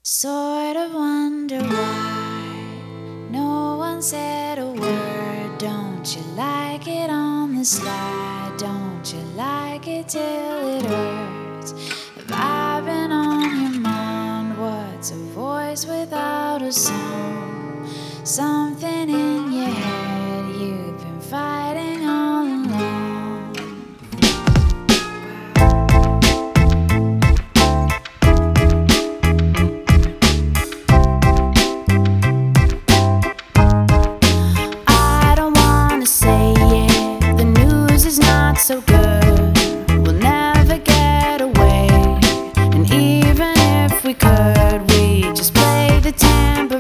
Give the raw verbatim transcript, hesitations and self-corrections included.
Sort of wonder why no one said a word. Don't you like it on the slide? Don't you like it till it hurts? Have I been on your mind? What's a voice without a song? Something in your head you've been fighting all along. So good, we'll never get away. And even if we could, we just play the tambourine.